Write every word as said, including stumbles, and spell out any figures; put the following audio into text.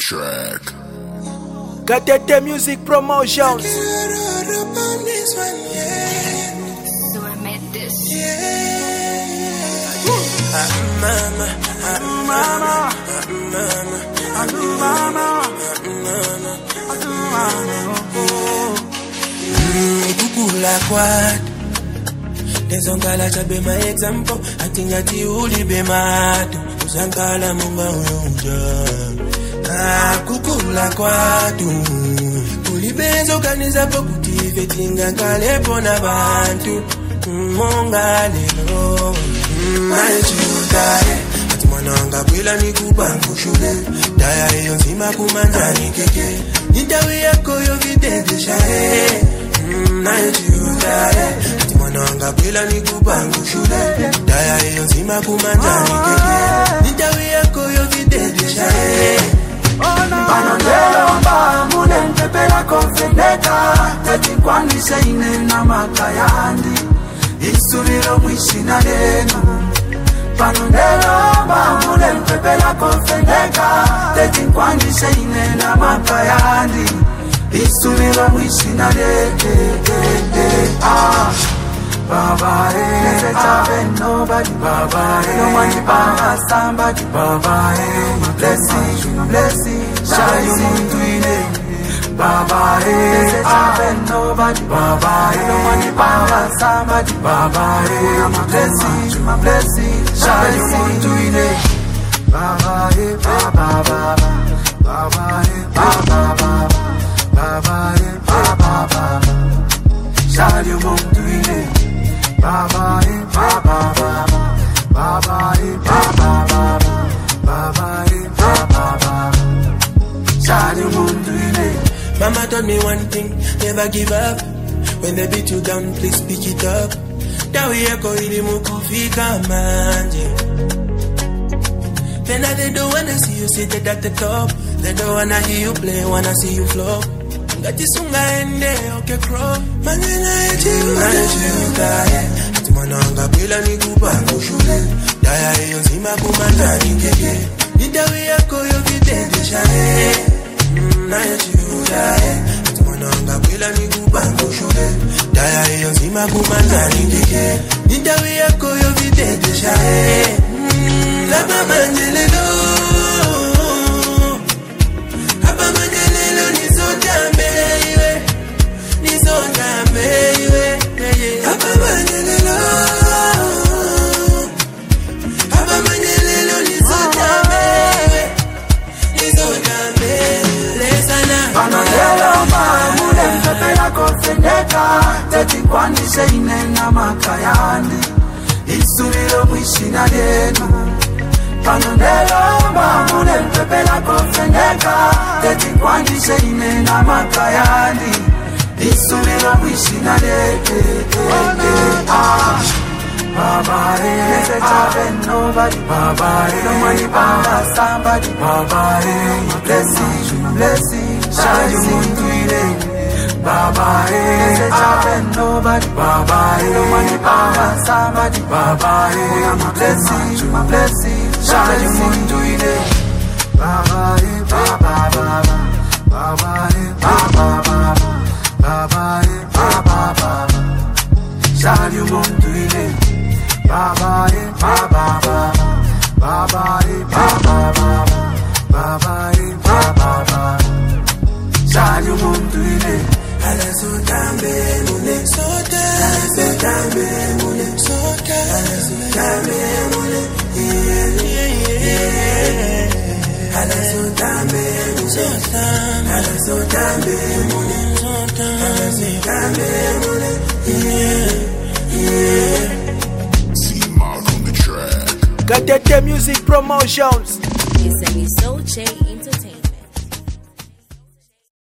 track. Got that the music promotions. So I made this. Mama, mama, mama, kukula kwad Nezongala chabe my example Atingati uli be madu Uzankala munga uyuja Ah, kukula kwadu Uli bezo kaniza pokutive Tinga kale pona bantu Munga lelo Majudae Atmananga bila ni kubangu shule Daya hiyo nzima kumandani keke Nitawi yako yo vitende shae Najudae Atmananga bila ni kubangu shule Daya hiyo nzima kumandani keke Nitawi yako yo vitende shae Panondelo mba mune mpepela konfendeka Teti kwani seine na makayandi Isurilo mwishi na nenu Panondelo mba mune mpepela konfendeka Teti kwani seine na makayandi Isurilo mwishi na nenu Baba, eh, let's have nobody. Baba, eh, no money, Baba, somebody. Baba, eh, my blessing, my blessing, shall you moon to it? Baba, eh, let's have nobody. Baba, eh, no money, Baba, somebody. Baba, eh, my blessing, my blessing, shall you moon to it? Baba, eh, Baba, Baba, Baba, eh, Baba, Baba, Baba, eh, Baba, Baba, shall you moon to it? Baba, eh, Baba, Baba, Baba, eh, Baba, Baba, Baba, eh, Baba, Baba. Shall you moon to it? Mama told me one thing, never give up. When they beat you down, please pick it up. Dawi yako ili mukufika manje. Then they don't wanna see you seated at the top. They don't wanna hear you play, wanna see you flop. Ngatisunga ende oke crow Manena eji unajudae Atimananga bila ni kubangu shule Daya hiyo nzima kumandani keke Nidawi yako yo vitende shae Najudae Atimananga bila ni kubangu shule Daya hiyo nzima kumandani keke Nidawi yako yo vitende shae Laba manjelelo Haba manjelelo nizotambe Teti kwani seine na makayandi Isurilo mwishi na nenu Panondelo mba mune mpepela kofendeka Teti kwani seine na makayandi Isurilo mwishi na nenu Baba, eh, let's have nobody. Baba, eh, no money, Baba, somebody. Baba, eh, my blessing, my blessing, shall you moon to it? Baba, eh, let's have nobody. Baba, eh, no money, Baba, somebody. Baba, eh, my blessing, my blessing, shall you moon to it? Baba, eh, Baba, Baba, Baba, eh, Baba, Baba, Baba, eh, Baba, Baba, shall you moon to it? Baba, eh, Baba, Baba, Baba, eh, Baba, Baba, Baba, eh, Baba, Baba, shall you moon to it? Ala sotambe mune sota Ala sotambe mune sota Ala sotambe mune yeah yeah yeah Ala sotambe mune sota Ala sotambe mune sota Ala sotambe mune yeah yeah C-Mark on the track. Got that the music promotions. It's a so chain.